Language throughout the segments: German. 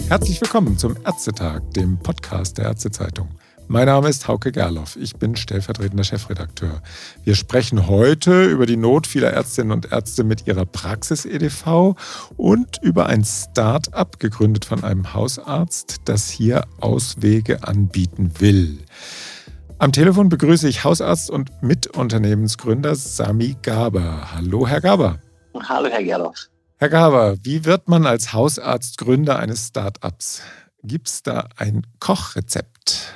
Herzlich willkommen zum Ärztetag, dem Podcast der Ärztezeitung. Mein Name ist Hauke Gerloff, ich bin stellvertretender Chefredakteur. Wir sprechen heute über die Not vieler Ärztinnen und Ärzte mit ihrer Praxis-EDV und über ein Start-up, gegründet von einem Hausarzt, das hier Auswege anbieten will. Am Telefon begrüße ich Hausarzt und Mitunternehmensgründer Sami Gaber. Hallo, Herr Gaber. Hallo, Herr Gerloff. Herr Gaber, wie wird man als Hausarzt Gründer eines Start-ups? Gibt es da ein Kochrezept?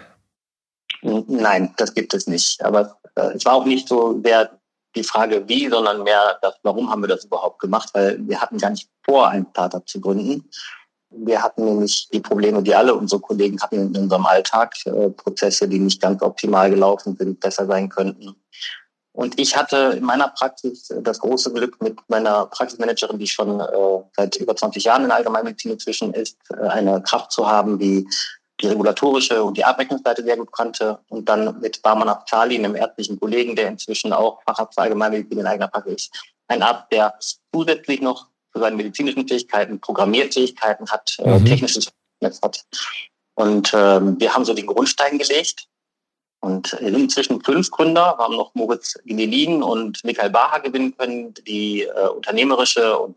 Nein, das gibt es nicht. Aber es war auch nicht so sehr die Frage wie, sondern mehr das, warum haben wir das überhaupt gemacht? Weil wir hatten gar nicht vor, ein Start-up zu gründen. Wir hatten nämlich die Probleme, die alle unsere Kollegen hatten in unserem Alltag, Prozesse, die nicht ganz optimal gelaufen sind, besser sein könnten. Und ich hatte in meiner Praxis das große Glück, mit meiner Praxismanagerin, die schon seit über 20 Jahren in der Allgemeinmedizin inzwischen ist, eine Kraft zu haben, die die regulatorische und die Abrechnungsseite sehr gut kannte. Und dann mit Barman Afzali, einem ärztlichen Kollegen, der inzwischen auch Facharzt für Allgemeinmedizin in eigener Praxis ist. Ein Arzt, der zusätzlich noch für seine medizinischen Fähigkeiten, Programmierfähigkeiten hat, technisches Netz hat. Und wir haben so den Grundstein gelegt. Und wir sind inzwischen 5 Gründer. Wir haben noch Moritz Ginelin und Michael Baha gewinnen können, die unternehmerische und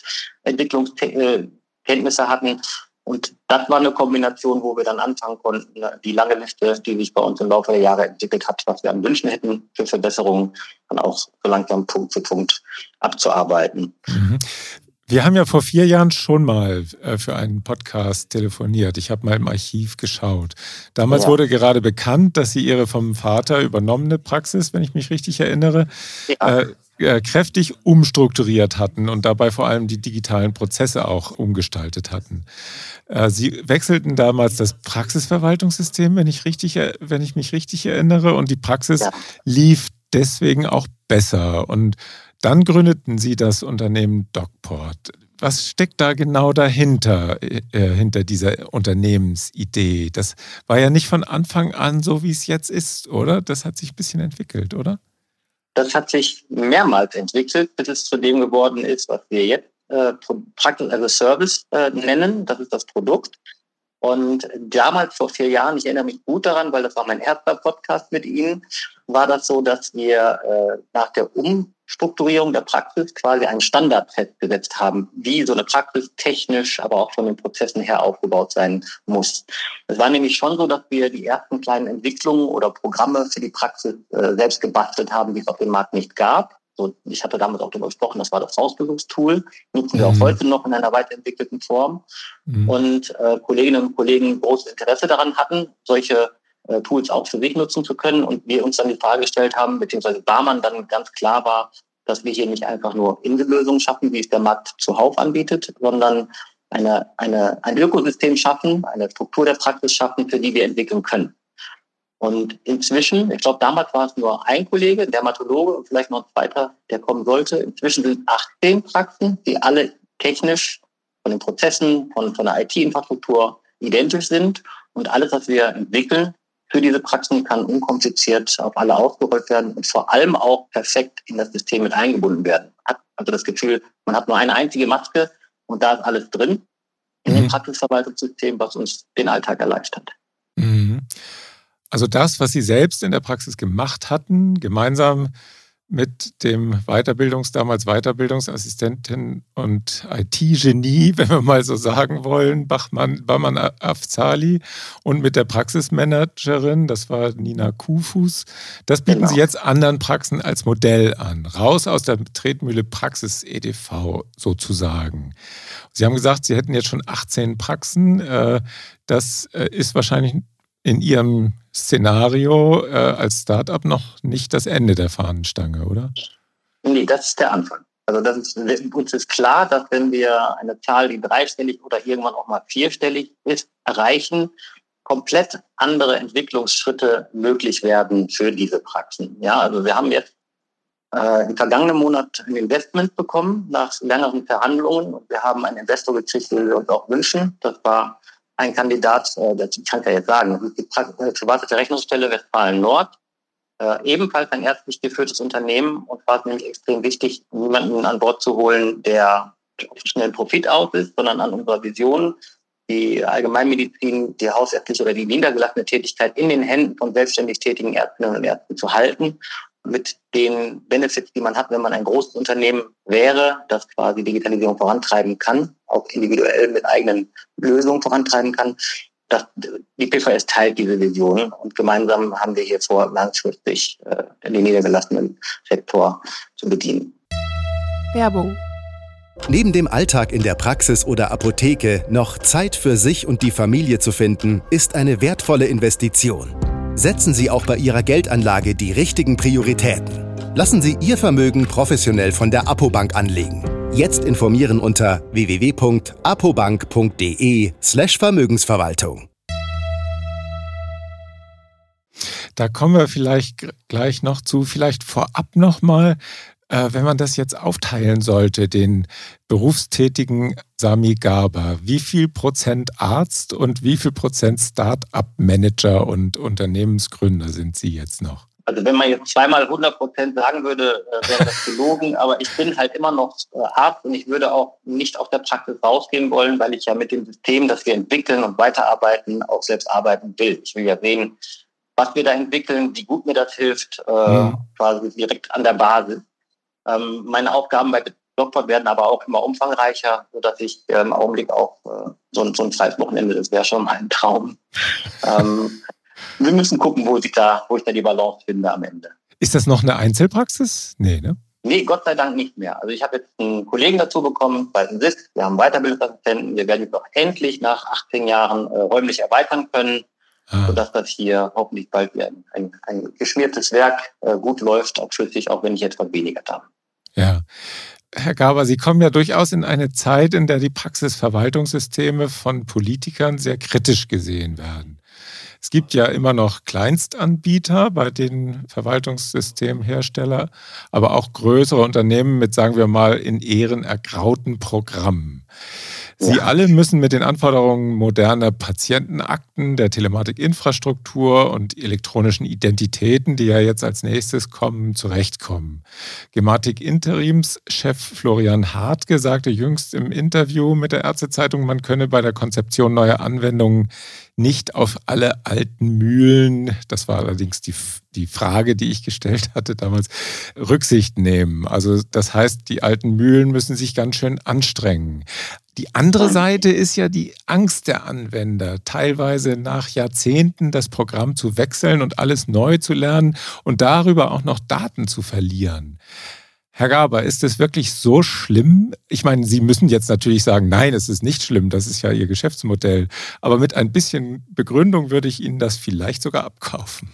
Produktentwicklungskenntnisse hatten. Und das war eine Kombination, wo wir dann anfangen konnten, die lange Liste, die sich bei uns im Laufe der Jahre entwickelt hat, was wir an Wünschen hätten für Verbesserungen, dann auch so langsam Punkt für Punkt abzuarbeiten. Mhm. Wir haben ja vor 4 Jahren schon mal für einen Podcast telefoniert. Ich habe mal im Archiv geschaut. Damals wurde gerade bekannt, dass Sie Ihre vom Vater übernommene Praxis, wenn ich mich richtig erinnere, kräftig umstrukturiert hatten und dabei vor allem die digitalen Prozesse auch umgestaltet hatten. Sie wechselten damals das Praxisverwaltungssystem, wenn ich mich richtig erinnere, und die Praxis lief deswegen auch besser. Und dann gründeten Sie das Unternehmen DocPort. Was steckt da genau dahinter, hinter dieser Unternehmensidee? Das war ja nicht von Anfang an so, wie es jetzt ist, oder? Das hat sich ein bisschen entwickelt, oder? Das hat sich mehrmals entwickelt, bis es zu dem geworden ist, was wir jetzt Practice as a Service nennen. Das ist das Produkt. Und damals, vor 4 Jahren, ich erinnere mich gut daran, weil das war mein erster Podcast mit Ihnen, war das so, dass wir nach der Umstrukturierung der Praxis quasi einen Standard festgesetzt haben, wie so eine Praxis technisch, aber auch von den Prozessen her aufgebaut sein muss. Es war nämlich schon so, dass wir die ersten kleinen Entwicklungen oder Programme für die Praxis selbst gebastelt haben, die es auf dem Markt nicht gab. So, ich hatte damals auch darüber gesprochen, das war das Hausbesuchstool, nutzen wir auch heute noch in einer weiterentwickelten Form. Und Kolleginnen und Kollegen großes Interesse daran hatten, solche Tools auch für sich nutzen zu können. Und wir uns dann die Frage gestellt haben, beziehungsweise Barman dann ganz klar war, dass wir hier nicht einfach nur Insellösungen schaffen, wie es der Markt zuhauf anbietet, sondern ein Ökosystem schaffen, eine Struktur der Praxis schaffen, für die wir entwickeln können. Und inzwischen, ich glaube, damals war es nur ein Kollege, Dermatologe und vielleicht noch ein zweiter, der kommen sollte. Inzwischen sind 18 Praxen, die alle technisch von den Prozessen, von der IT-Infrastruktur identisch sind. Und alles, was wir entwickeln für diese Praxen, kann unkompliziert auf alle ausgerollt werden und vor allem auch perfekt in das System mit eingebunden werden. Hat also das Gefühl, man hat nur eine einzige Maske und da ist alles drin in dem Praxisverwaltungssystem, was uns den Alltag erleichtert. Also das, was Sie selbst in der Praxis gemacht hatten, gemeinsam mit dem damals Weiterbildungsassistentin und IT-Genie, wenn wir mal so sagen wollen, Barman Afzali, und mit der Praxismanagerin, das war Nina Kufus, das bieten Sie jetzt anderen Praxen als Modell an. Raus aus der Tretmühle Praxis-EDV sozusagen. Sie haben gesagt, Sie hätten jetzt schon 18 Praxen. Das ist wahrscheinlich in Ihrem Szenario als Startup noch nicht das Ende der Fahnenstange, oder? Nee, das ist der Anfang. Also uns ist klar, dass wenn wir eine Zahl, die 3-stellig oder irgendwann auch mal 4-stellig ist, erreichen, komplett andere Entwicklungsschritte möglich werden für diese Praxen. Ja, also wir haben jetzt im vergangenen Monat ein Investment bekommen nach längeren Verhandlungen. Und wir haben einen Investor gekriegt, den wir uns auch wünschen. Das war ein Kandidat, ich kann es ja jetzt sagen, das ist die private Verrechnungsstelle Westfalen-Nord. Ebenfalls ein ärztlich geführtes Unternehmen, und war es nämlich extrem wichtig, niemanden an Bord zu holen, der auf schnellen Profit aus ist, sondern an unserer Vision die Allgemeinmedizin, die hausärztliche oder die niedergelassene Tätigkeit in den Händen von selbstständig tätigen Ärztinnen und Ärzten zu halten, mit den Benefits, die man hat, wenn man ein großes Unternehmen wäre, das quasi Digitalisierung vorantreiben kann, auch individuell mit eigenen Lösungen vorantreiben kann. Die PVS teilt diese Vision und gemeinsam haben wir hier vor, langfristig den niedergelassenen Sektor zu bedienen. Werbung. Neben dem Alltag in der Praxis oder Apotheke noch Zeit für sich und die Familie zu finden, ist eine wertvolle Investition. Setzen Sie auch bei Ihrer Geldanlage die richtigen Prioritäten. Lassen Sie Ihr Vermögen professionell von der Apobank anlegen. Jetzt informieren unter www.apobank.de/Vermögensverwaltung. Da kommen wir vielleicht gleich noch zu. Vielleicht vorab nochmal, wenn man das jetzt aufteilen sollte, den berufstätigen Sami Garber, wie viel Prozent Arzt und wie viel Prozent Start-up-Manager und Unternehmensgründer sind Sie jetzt noch? Also wenn man jetzt zweimal 100% sagen würde, wäre das gelogen, aber ich bin halt immer noch Arzt und ich würde auch nicht aus der Praxis rausgehen wollen, weil ich ja mit dem System, das wir entwickeln und weiterarbeiten, auch selbst arbeiten will. Ich will ja sehen, was wir da entwickeln, wie gut mir das hilft, quasi direkt an der Basis. Meine Aufgaben bei Blogpod werden aber auch immer umfangreicher, sodass ich im Augenblick auch so ein freies Wochenende, das wäre schon mal ein Traum. Wir müssen gucken, wo ich da die Balance finde am Ende. Ist das noch eine Einzelpraxis? Nee, ne? Nee, Gott sei Dank nicht mehr. Also ich habe jetzt einen Kollegen dazu bekommen bei den SIS. Wir haben Weiterbildungsassistenten. Wir werden jetzt auch endlich nach 18 Jahren räumlich erweitern können, sodass das hier hoffentlich bald wieder ein geschmiertes Werk gut läuft, auch schlüssig, auch wenn ich jetzt was weniger habe. Ja. Herr Garber, Sie kommen ja durchaus in eine Zeit, in der die Praxisverwaltungssysteme von Politikern sehr kritisch gesehen werden. Es gibt ja immer noch Kleinstanbieter bei den Verwaltungssystemherstellern, aber auch größere Unternehmen mit, sagen wir mal, in Ehren ergrauten Programmen. Sie alle müssen mit den Anforderungen moderner Patientenakten, der Telematikinfrastruktur und elektronischen Identitäten, die ja jetzt als nächstes kommen, zurechtkommen. Gematik-Interimschef Florian Hartke sagte jüngst im Interview mit der Ärztezeitung, man könne bei der Konzeption neuer Anwendungen nicht auf alle alten Mühlen, das war allerdings die Frage, die ich gestellt hatte damals, Rücksicht nehmen. Also das heißt, die alten Mühlen müssen sich ganz schön anstrengen. Die andere Seite ist ja die Angst der Anwender, teilweise nach Jahrzehnten das Programm zu wechseln und alles neu zu lernen und darüber auch noch Daten zu verlieren. Herr Garber, ist es wirklich so schlimm? Ich meine, Sie müssen jetzt natürlich sagen, nein, es ist nicht schlimm, das ist ja Ihr Geschäftsmodell. Aber mit ein bisschen Begründung würde ich Ihnen das vielleicht sogar abkaufen.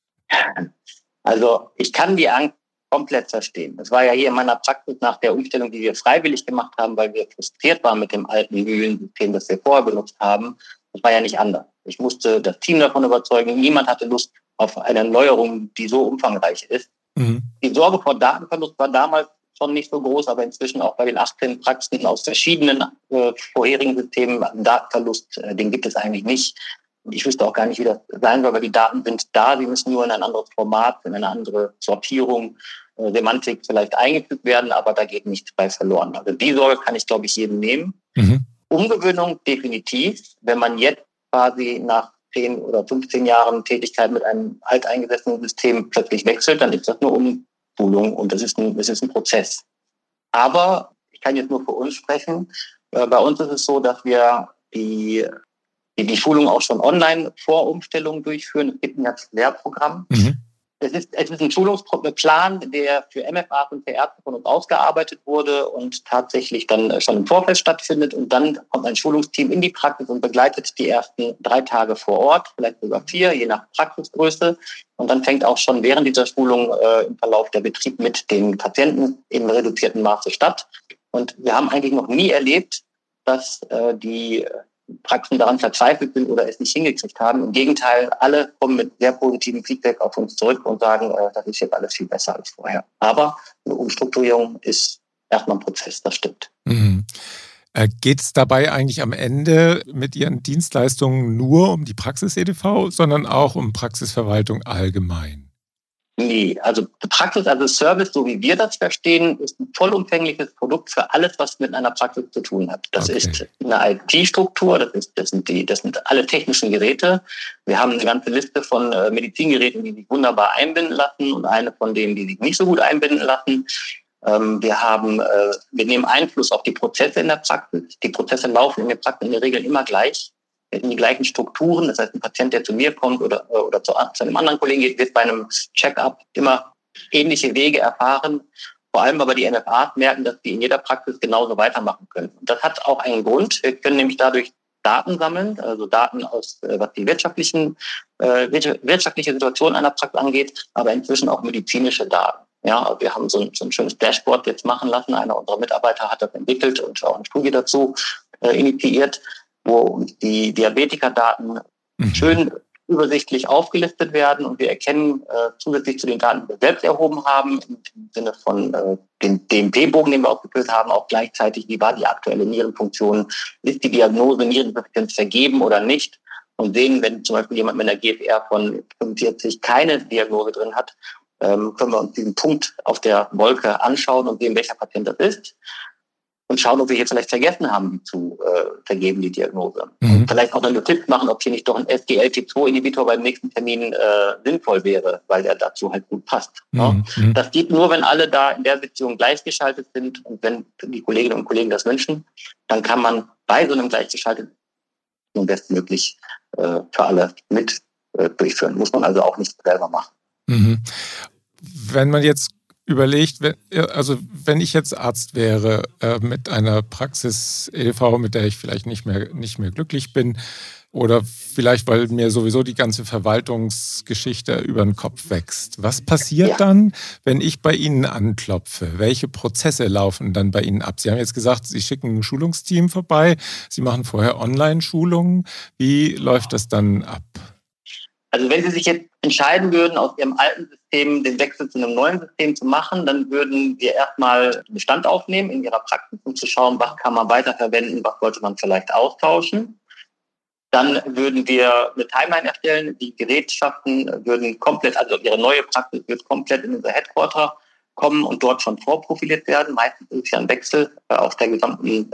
Also ich kann die Angst komplett verstehen. Es war ja hier in meiner Praxis nach der Umstellung, die wir freiwillig gemacht haben, weil wir frustriert waren mit dem alten Mühlensystem, das wir vorher benutzt haben. Das war ja nicht anders. Ich musste das Team davon überzeugen. Niemand hatte Lust auf eine Neuerung, die so umfangreich ist. Die Sorge vor Datenverlust war damals schon nicht so groß, aber inzwischen auch bei den 18 Praxen aus verschiedenen vorherigen Systemen Datenverlust, den gibt es eigentlich nicht. Ich wüsste auch gar nicht, wie das sein soll, weil die Daten sind da, sie müssen nur in ein anderes Format, in eine andere Sortierung, Semantik vielleicht eingefügt werden, aber da geht nichts bei verloren. Also die Sorge kann ich, glaube ich, jedem nehmen. Umgewöhnung definitiv. Wenn man jetzt quasi nach 10 oder 15 Jahren Tätigkeit mit einem alteingesessenen System plötzlich wechselt, dann ist das nur Umschulung und das ist ein Prozess. Aber ich kann jetzt nur für uns sprechen. Bei uns ist es so, dass wir die Schulung auch schon online vor Umstellung durchführen. Es gibt ein Lehrprogramm. Es ist ein Schulungsplan, der für MFAs und für Ärzte von uns ausgearbeitet wurde und tatsächlich dann schon im Vorfeld stattfindet. Und dann kommt ein Schulungsteam in die Praxis und begleitet die ersten 3 Tage vor Ort, vielleicht sogar 4, je nach Praxisgröße. Und dann fängt auch schon während dieser Schulung im Verlauf der Betrieb mit den Patienten im reduzierten Maße statt. Und wir haben eigentlich noch nie erlebt, dass die Praxen daran verzweifelt sind oder es nicht hingekriegt haben. Im Gegenteil, alle kommen mit sehr positivem Feedback auf uns zurück und sagen, das ist jetzt alles viel besser als vorher. Aber eine Umstrukturierung ist erstmal ein Prozess, das stimmt. Geht es dabei eigentlich am Ende mit Ihren Dienstleistungen nur um die Praxis-EDV, sondern auch um Praxisverwaltung allgemein? Nee, also Praxis as a Service, so wie wir das verstehen, ist ein vollumfängliches Produkt für alles, was mit einer Praxis zu tun hat. Das ist eine IT-Struktur, das sind alle technischen Geräte. Wir haben eine ganze Liste von Medizingeräten, die sich wunderbar einbinden lassen und eine von denen, die sich nicht so gut einbinden lassen. Wir nehmen Einfluss auf die Prozesse in der Praxis. Die Prozesse laufen in der Praxis in der Regel immer gleich, in die gleichen Strukturen. Das heißt, ein Patient, der zu mir kommt oder zu einem anderen Kollegen geht, wird bei einem Check-up immer ähnliche Wege erfahren. Vor allem aber die MFAs merken, dass die in jeder Praxis genauso weitermachen können. Und das hat auch einen Grund. Wir können nämlich dadurch Daten sammeln, also Daten aus, was die wirtschaftliche Situation einer Praxis angeht, aber inzwischen auch medizinische Daten. Ja, wir haben so ein schönes Dashboard jetzt machen lassen. Einer unserer Mitarbeiter hat das entwickelt und auch eine Studie dazu initiiert, wo die Diabetikerdaten schön übersichtlich aufgelistet werden und wir erkennen zusätzlich zu den Daten, die wir selbst erhoben haben, im Sinne von den DMP-Bogen, den wir ausgefüllt haben, auch gleichzeitig, wie war die aktuelle Nierenfunktion, ist die Diagnose Niereninsuffizienz vergeben oder nicht, und sehen, wenn zum Beispiel jemand mit einer GFR von 45 keine Diagnose drin hat, können wir uns diesen Punkt auf der Wolke anschauen und sehen, welcher Patient das ist. Und schauen, ob wir hier vielleicht vergessen haben, die zu vergeben, die Diagnose. Und vielleicht auch eine Notiz machen, ob hier nicht doch ein SGLT2-Inhibitor beim nächsten Termin sinnvoll wäre, weil der dazu halt gut passt. Ja? Das geht nur, wenn alle da in der Beziehung gleichgeschaltet sind und wenn die Kolleginnen und Kollegen das wünschen, dann kann man bei so einem gleichgeschalteten bestmöglich für alle mit durchführen. Muss man also auch nicht selber machen. Wenn man jetzt überlegt, wenn ich jetzt Arzt wäre mit einer Praxis-EDV, mit der ich vielleicht nicht mehr glücklich bin, oder vielleicht, weil mir sowieso die ganze Verwaltungsgeschichte über den Kopf wächst. Was passiert dann, wenn ich bei Ihnen anklopfe? Welche Prozesse laufen dann bei Ihnen ab? Sie haben jetzt gesagt, Sie schicken ein Schulungsteam vorbei, Sie machen vorher Online-Schulungen. Wie läuft das dann ab? Also wenn Sie sich jetzt entscheiden würden, aus Ihrem alten System den Wechsel zu einem neuen System zu machen, dann würden wir erstmal Bestand aufnehmen in Ihrer Praxis, um zu schauen, was kann man weiterverwenden, was sollte man vielleicht austauschen. Dann würden wir eine Timeline erstellen. Die Gerätschaften würden komplett, also Ihre neue Praxis wird komplett in unser Headquarter kommen und dort schon vorprofiliert werden. Meistens ist es ja ein Wechsel aus der gesamten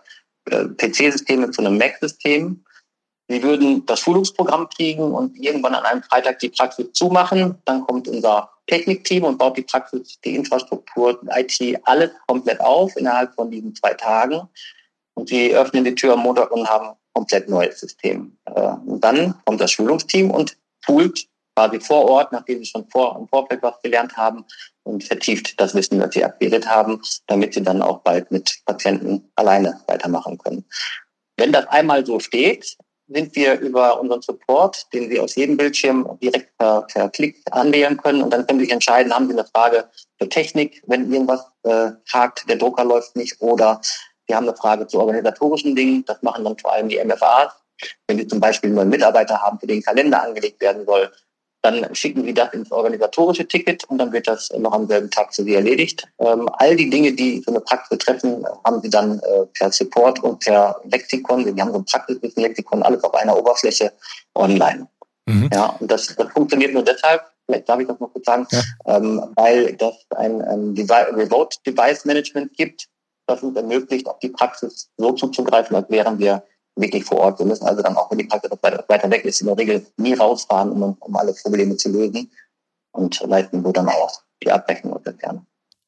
PC-Systeme zu einem Mac-System. Sie würden das Schulungsprogramm kriegen und irgendwann an einem Freitag die Praxis zumachen. Dann kommt unser Technikteam und baut die Praxis, die Infrastruktur, IT, alles komplett auf innerhalb von diesen 2 Tagen. Und sie öffnen die Tür am Montag und haben ein komplett neues System. Und dann kommt das Schulungsteam und schult quasi vor Ort, nachdem sie schon im Vorfeld was gelernt haben, und vertieft das Wissen, das sie akquiriert haben, damit sie dann auch bald mit Patienten alleine weitermachen können. Wenn das einmal so steht, sind wir über unseren Support, den Sie aus jedem Bildschirm direkt per Klick anwählen können. Und dann können Sie sich entscheiden, haben Sie eine Frage zur Technik, wenn irgendwas hakt, der Drucker läuft nicht, oder Sie haben eine Frage zu organisatorischen Dingen. Das machen dann vor allem die MFAs. Wenn Sie zum Beispiel einen neuen Mitarbeiter haben, für den Kalender angelegt werden soll, dann schicken Sie das ins organisatorische Ticket und dann wird das noch am selben Tag für Sie erledigt. All die Dinge, die so eine Praxis betreffen, haben Sie dann per Support und per Lexikon. Wir haben so ein Praxiswissen-Lexikon, alles auf einer Oberfläche online. Ja, und das funktioniert nur deshalb, vielleicht darf ich das noch kurz sagen, weil das ein Remote Device Management gibt, das uns ermöglicht, auf die Praxis so zuzugreifen, als wären wir wirklich vor Ort. Wir müssen also dann auch, wenn die Praxis weiter weg ist, in der Regel nie rausfahren, um alle Probleme zu lösen, und leisten so dann auch die Abrechnung und Entfernung.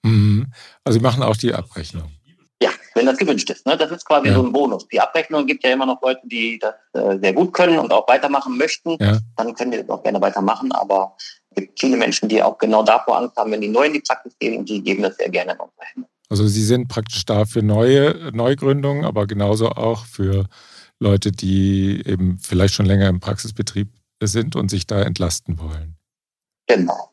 Also Sie machen auch die Abrechnung? Ja, wenn das gewünscht ist. Ne? Das ist quasi so ein Bonus. Die Abrechnung gibt ja immer noch Leute, die das sehr gut können und auch weitermachen möchten. Ja. Dann können die das auch gerne weitermachen, aber es gibt viele Menschen, die auch genau davor Angst haben, wenn die neu in die Praxis gehen, und die geben das sehr gerne in unsere Hände. Also Sie sind praktisch da für Neugründungen, aber genauso auch für Leute, die eben vielleicht schon länger im Praxisbetrieb sind und sich da entlasten wollen. Genau.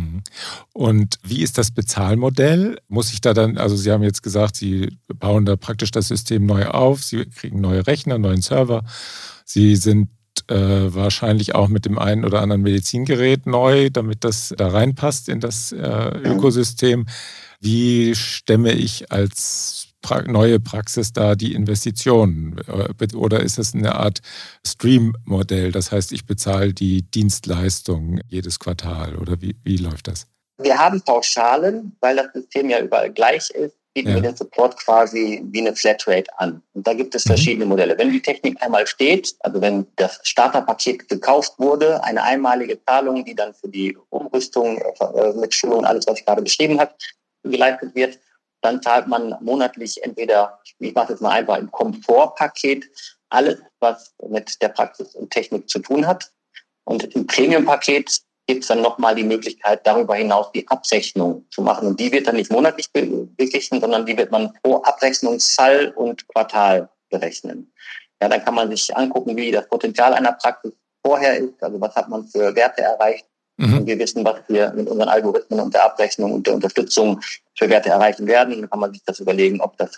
Und wie ist das Bezahlmodell? Muss ich da dann, also Sie haben jetzt gesagt, Sie bauen da praktisch das System neu auf, Sie kriegen neue Rechner, neuen Server, Sie sind wahrscheinlich auch mit dem einen oder anderen Medizingerät neu, damit das da reinpasst in das Ökosystem. Wie stemme ich als neue Praxis da die Investitionen? Oder ist es eine Art Stream-Modell? Das heißt, ich bezahle die Dienstleistung jedes Quartal oder wie läuft das? Wir haben Pauschalen, weil das System ja überall gleich ist, bieten wir den Support quasi wie eine Flatrate an. Und da gibt es verschiedene Modelle. Wenn die Technik einmal steht, also wenn das Starterpaket gekauft wurde, eine einmalige Zahlung, die dann für die Umrüstung mit Schulung und alles, was ich gerade beschrieben habe, geleistet wird, dann zahlt man monatlich entweder, ich mache es mal einfach, im Komfortpaket alles, was mit der Praxis und Technik zu tun hat. Und im Premium-Paket gibt es dann nochmal die Möglichkeit, darüber hinaus die Abrechnung zu machen. Und die wird dann nicht monatlich beglichen, sondern die wird man pro Abrechnungsfall und Quartal berechnen. Ja, dann kann man sich angucken, wie das Potenzial einer Praxis vorher ist, also was hat man für Werte erreicht. Und wir wissen, was wir mit unseren Algorithmen und der Abrechnung und der Unterstützung für Werte erreichen werden. Dann kann man sich das überlegen, ob das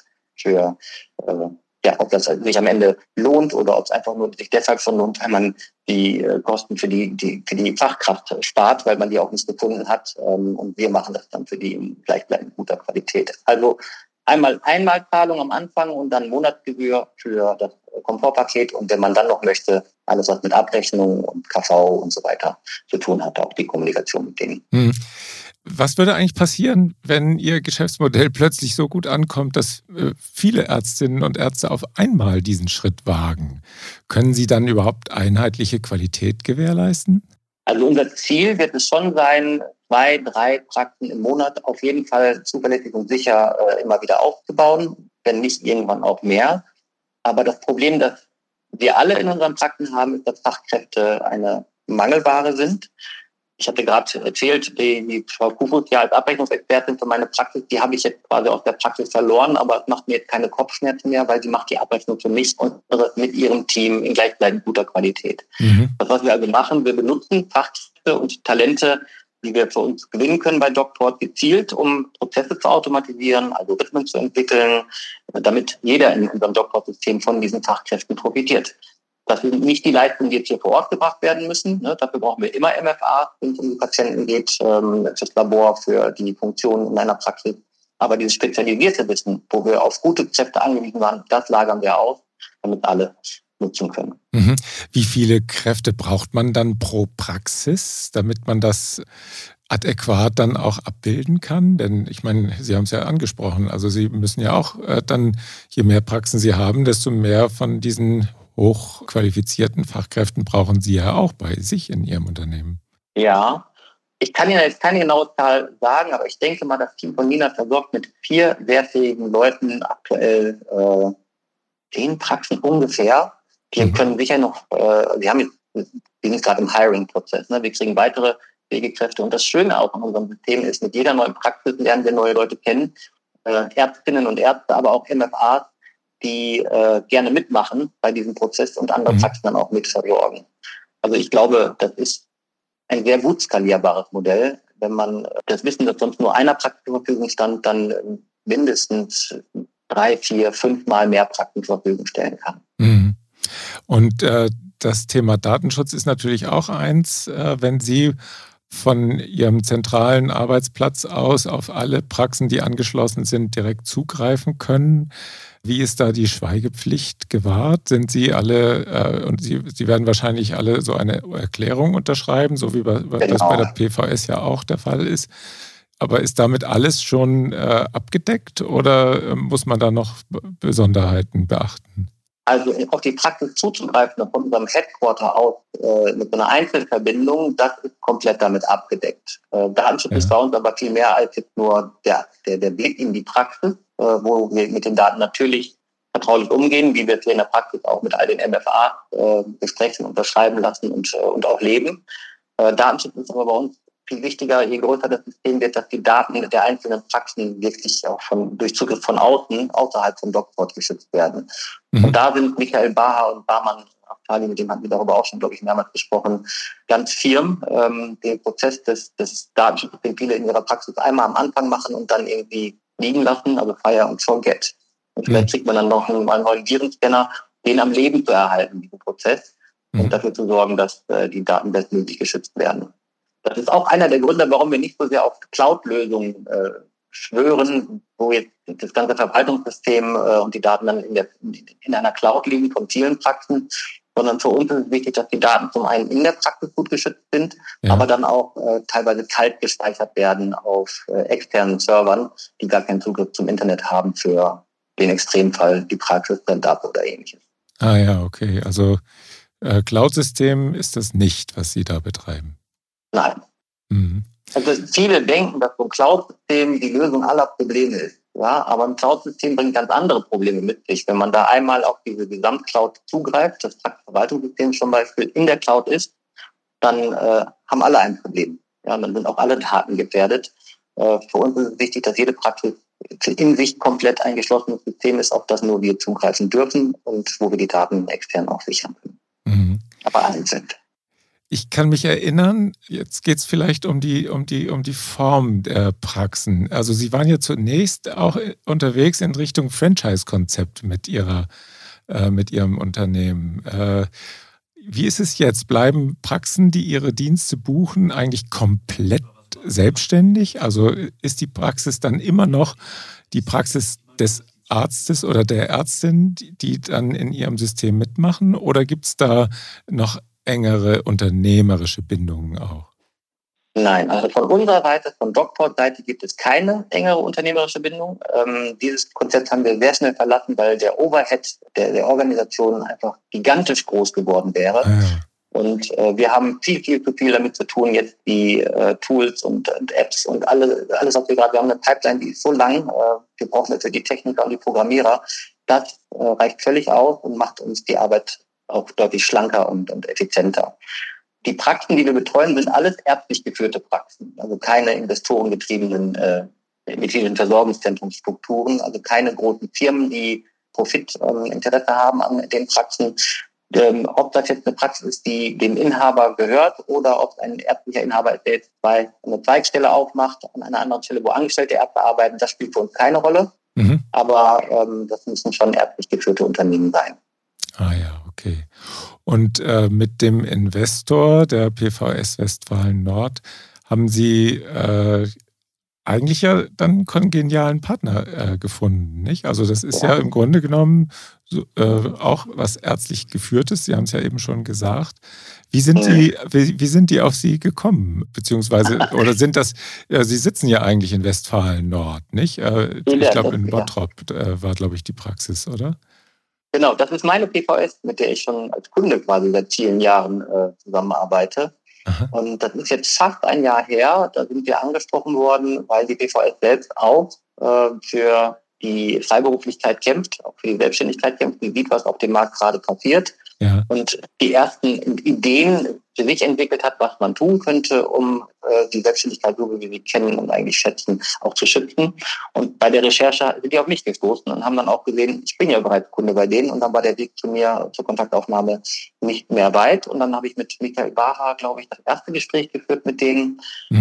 ob das sich am Ende lohnt oder ob es einfach nur sich deshalb schon lohnt, weil man die Kosten für die Fachkraft spart, weil man die auch nicht gefunden hat. Und wir machen das dann für die in gleichbleibend guter Qualität. Also Einmalzahlung am Anfang und dann Monatsgebühr für das Komfortpaket. Und wenn man dann noch möchte, alles, was mit Abrechnung und KV und so weiter zu tun hat, auch die Kommunikation mit denen. Was würde eigentlich passieren, wenn Ihr Geschäftsmodell plötzlich so gut ankommt, dass viele Ärztinnen und Ärzte auf einmal diesen Schritt wagen? Können Sie dann überhaupt einheitliche Qualität gewährleisten? Also unser Ziel wird es schon sein, 2, 3 Praxen im Monat auf jeden Fall zuverlässig und sicher immer wieder aufzubauen, wenn nicht irgendwann auch mehr. Aber das Problem, das wir alle in unseren Praxen haben, ist, dass Fachkräfte eine Mangelware sind. Ich hatte gerade erzählt, die Frau Kufus ja als Abrechnungsexpertin für meine Praxis, die habe ich jetzt quasi aus der Praxis verloren, aber es macht mir jetzt keine Kopfschmerzen mehr, weil sie macht die Abrechnung für mich und mit ihrem Team in gleichbleibend guter Qualität. Das, was wir also machen, wir benutzen Fachkräfte und Talente, die wir für uns gewinnen können bei DocPort gezielt, um Prozesse zu automatisieren, Algorithmen zu entwickeln, damit jeder in unserem DocPort-System von diesen Fachkräften profitiert. Das sind nicht die Leistungen, die jetzt hier vor Ort gebracht werden müssen. Dafür brauchen wir immer MFA, wenn es um die Patienten geht, fürs Labor, für die Funktionen in einer Praxis. Aber dieses spezialisierte Wissen, wo wir auf gute Kräfte angewiesen waren, das lagern wir aus, damit alle nutzen können. Wie viele Kräfte braucht man dann pro Praxis, damit man das adäquat dann auch abbilden kann? Denn ich meine, Sie haben es ja angesprochen, also Sie müssen ja auch dann, je mehr Praxen Sie haben, desto mehr von diesen hochqualifizierten Fachkräften brauchen Sie ja auch bei sich in Ihrem Unternehmen. Ja, ich kann Ihnen jetzt keine genaue Zahl sagen, aber ich denke mal, das Team von Nina versorgt mit 4 sehr fähigen Leuten aktuell 10 Praxen ungefähr. Die können sicher noch, wir sind gerade im Hiring-Prozess. Wir kriegen weitere Pflegekräfte. Und das Schöne auch an unserem System ist, mit jeder neuen Praxis lernen wir neue Leute kennen, Ärztinnen und Ärzte, aber auch MFAs, die gerne mitmachen bei diesem Prozess und andere Praxen dann auch mit versorgen. Also ich glaube, das ist ein sehr gut skalierbares Modell. Wenn man das Wissen, das sonst nur einer Praxis zur Verfügung stand, dann mindestens 3, 4, 5 Mal mehr Praxen zur Verfügung stellen kann. Und das Thema Datenschutz ist natürlich auch eins, wenn Sie von Ihrem zentralen Arbeitsplatz aus auf alle Praxen, die angeschlossen sind, direkt zugreifen können. Wie ist da die Schweigepflicht gewahrt? Sind Sie alle, und Sie werden wahrscheinlich alle so eine Erklärung unterschreiben, so wie das bei der PVS ja auch der Fall ist. Aber ist damit alles schon abgedeckt oder muss man da noch Besonderheiten beachten? Also auf die Praxis zuzugreifen von unserem Headquarter aus mit so einer Einzelverbindung, das ist komplett damit abgedeckt. Datenschutz ist bei uns aber viel mehr als jetzt nur der Blick in die Praxis, wo wir mit den Daten natürlich vertraulich umgehen, wie wir es hier in der Praxis auch mit all den MFA besprechen, unterschreiben lassen und auch leben. Datenschutz ist aber bei uns viel wichtiger, je größer das System wird, dass die Daten der einzelnen Praxen wirklich auch durch Zugriff von außerhalb von DocPort geschützt werden. Und da sind Michael Baha und Barmann, mit dem hatten wir darüber auch schon, glaube ich, mehrmals gesprochen, ganz firm. Den Prozess des Datenschutzes, den viele in ihrer Praxis einmal am Anfang machen und dann irgendwie liegen lassen, also fire and forget. Und vielleicht kriegt man dann noch einen neuen Virenscanner, den am Leben zu erhalten, diesen Prozess, und dafür zu sorgen, dass die Daten bestmöglich geschützt werden. Das ist auch einer der Gründe, warum wir nicht so sehr auf Cloud-Lösungen schwören, wo jetzt das ganze Verwaltungssystem und die Daten dann in einer Cloud liegen von vielen Praxen, sondern für uns ist es wichtig, dass die Daten zum einen in der Praxis gut geschützt sind, aber dann auch teilweise kalt gespeichert werden auf externen Servern, die gar keinen Zugriff zum Internet haben für den Extremfall, die Praxis brennt ab oder ähnliches. Ah ja, okay. Also Cloud-System ist das nicht, was Sie da betreiben? Nein. Mhm. Also viele denken, dass so ein Cloud-System die Lösung aller Probleme ist. Ja, aber ein Cloud-System bringt ganz andere Probleme mit sich. Wenn man da einmal auf diese Gesamtcloud zugreift, das Praxisverwaltungssystem zum Beispiel in der Cloud ist, dann haben alle ein Problem. Ja, dann sind auch alle Daten gefährdet. Für uns ist es wichtig, dass jede Praxis in sich komplett ein geschlossenes System ist, auf das nur wir zugreifen dürfen und wo wir die Daten extern auch sichern können. Mhm. Aber einzeln. Ich kann mich erinnern, jetzt geht es vielleicht um die Form der Praxen. Also Sie waren ja zunächst auch unterwegs in Richtung Franchise-Konzept mit Ihrem Unternehmen. Wie ist es jetzt? Bleiben Praxen, die ihre Dienste buchen, eigentlich komplett selbstständig? Also ist die Praxis dann immer noch die Praxis des Arztes oder der Ärztin, die dann in ihrem System mitmachen? Oder gibt es da noch engere unternehmerische Bindungen auch? Nein, also von unserer Seite, von DocPort-Seite gibt es keine engere unternehmerische Bindung. Dieses Konzept haben wir sehr schnell verlassen, weil der Overhead der Organisation einfach gigantisch groß geworden wäre. Ja. Und wir haben viel zu viel damit zu tun, jetzt die Tools und Apps und alles, was wir haben eine Pipeline, die ist so lang, wir brauchen dafür die Techniker und die Programmierer. Das reicht völlig aus und macht uns die Arbeit auch deutlich schlanker und effizienter. Die Praxen, die wir betreuen, sind alles ärztlich geführte Praxen, also keine investorengetriebenen Versorgungszentrumsstrukturen, also keine großen Firmen, die Profitinteresse haben an den Praxen. Ob das jetzt eine Praxis ist, die dem Inhaber gehört oder ob es ein ärztlicher Inhaber ist, der jetzt eine Zweigstelle aufmacht, an einer anderen Stelle, wo angestellte Ärzte arbeiten, das spielt für uns keine Rolle. Mhm. Aber das müssen schon ärztlich geführte Unternehmen sein. Ah ja, okay. Und mit dem Investor der PVS Westfalen Nord haben Sie eigentlich ja dann einen kongenialen Partner gefunden, nicht? Also das ist ja im Grunde genommen auch was ärztlich Geführtes. Sie haben es ja eben schon gesagt. Wie sind die auf Sie gekommen? Beziehungsweise, oder sind das, Sie sitzen ja eigentlich in Westfalen Nord, nicht? Ich glaube, in Bottrop war, glaube ich, die Praxis, oder? Genau, das ist meine PVS, mit der ich schon als Kunde quasi seit vielen Jahren zusammenarbeite. Aha. Und das ist jetzt fast ein Jahr her, da sind wir angesprochen worden, weil die PVS selbst auch für die Freiberuflichkeit kämpft, auch für die Selbstständigkeit kämpft, die sieht, was auf dem Markt gerade passiert. Ja. Und die ersten Ideen für sich entwickelt hat, was man tun könnte, um die Selbstständigkeit, so wie wir sie kennen und eigentlich schätzen, auch zu schützen. Und bei der Recherche sind die auf mich gestoßen und haben dann auch gesehen, ich bin ja bereits Kunde bei denen. Und dann war der Weg zu mir zur Kontaktaufnahme nicht mehr weit. Und dann habe ich mit Michael Baha, glaube ich, das erste Gespräch geführt mit denen,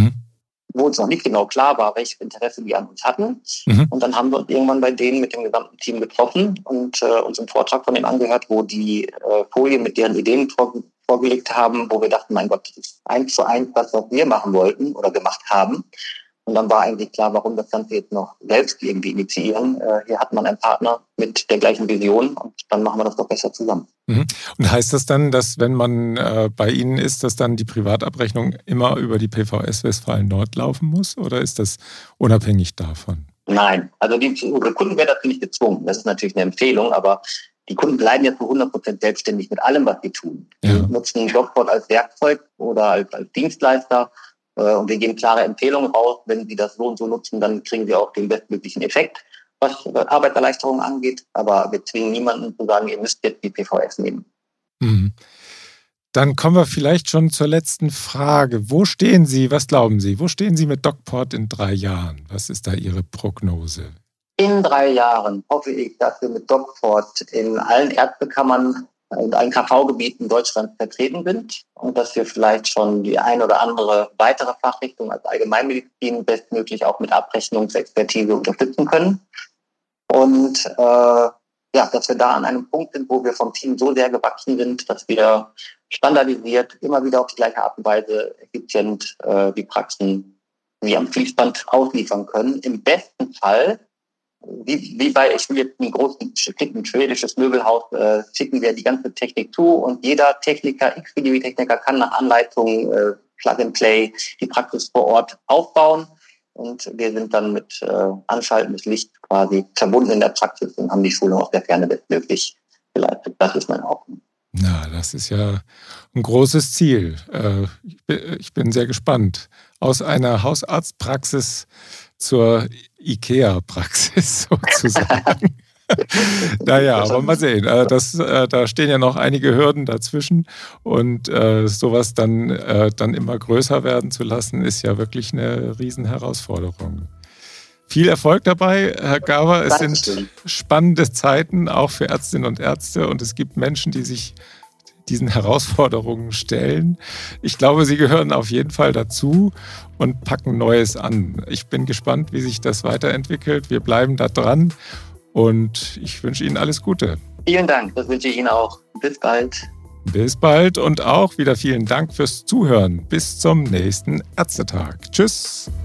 wo uns noch nicht genau klar war, welches Interesse die an uns hatten. Mhm. Und dann haben wir uns irgendwann bei denen mit dem gesamten Team getroffen und uns einen Vortrag von denen angehört, wo die Folien mit deren Ideen vorgelegt haben, wo wir dachten, mein Gott, das ist 1:1 das, was wir machen wollten oder gemacht haben. Und dann war eigentlich klar, warum das Ganze jetzt noch selbst irgendwie initiieren. Hier hat man einen Partner mit der gleichen Vision und dann machen wir das doch besser zusammen. Mhm. Und heißt das dann, dass wenn man bei Ihnen ist, dass dann die Privatabrechnung immer über die PVS Westfalen Nord laufen muss? Oder ist das unabhängig davon? Nein, also unsere Kunden werden dazu nicht gezwungen. Das ist natürlich eine Empfehlung, aber die Kunden bleiben jetzt zu 100% selbstständig mit allem, was sie tun. Ja. Die nutzen DocPort als Werkzeug oder als Dienstleister. Und wir geben klare Empfehlungen raus. Wenn Sie das so und so nutzen, dann kriegen Sie auch den bestmöglichen Effekt, was Arbeitserleichterung angeht. Aber wir zwingen niemanden zu sagen, ihr müsst jetzt die PVS nehmen. Mhm. Dann kommen wir vielleicht schon zur letzten Frage. Wo stehen Sie, was glauben Sie, wo stehen Sie mit DocPort in 3 Jahren? Was ist da Ihre Prognose? In 3 Jahren hoffe ich, dass wir mit DocPort in allen Ärztekammern und allen KV-Gebieten Deutschlands vertreten sind und dass wir vielleicht schon die ein oder andere weitere Fachrichtung als Allgemeinmedizin bestmöglich auch mit Abrechnungsexpertise unterstützen können. Und dass wir da an einem Punkt sind, wo wir vom Team so sehr gewachsen sind, dass wir standardisiert immer wieder auf die gleiche Art und Weise effizient die Praxen wie am Fließband ausliefern können. Im besten Fall wie bei, ich will jetzt ein schwedisches Möbelhaus, schicken wir die ganze Technik zu und jeder Techniker, XPDW-Techniker kann nach Anleitung Plug and Play die Praxis vor Ort aufbauen. Und wir sind dann mit Anschalten des Lichts quasi verbunden in der Praxis und haben die Schulung aus der Ferne bestmöglich geleistet. Das ist meine Aufgabe. Na, das ist ja ein großes Ziel. Ich bin sehr gespannt. Aus einer Hausarztpraxis zur IKEA-Praxis sozusagen. Naja, aber mal sehen. Da stehen ja noch einige Hürden dazwischen und sowas dann immer größer werden zu lassen, ist ja wirklich eine Riesenherausforderung. Viel Erfolg dabei, Herr Garver. Es sind spannende Zeiten, auch für Ärztinnen und Ärzte. Und es gibt Menschen, die sich diesen Herausforderungen stellen. Ich glaube, Sie gehören auf jeden Fall dazu und packen Neues an. Ich bin gespannt, wie sich das weiterentwickelt. Wir bleiben da dran und ich wünsche Ihnen alles Gute. Vielen Dank, das wünsche ich Ihnen auch. Bis bald. Bis bald und auch wieder vielen Dank fürs Zuhören. Bis zum nächsten Ärztetag. Tschüss.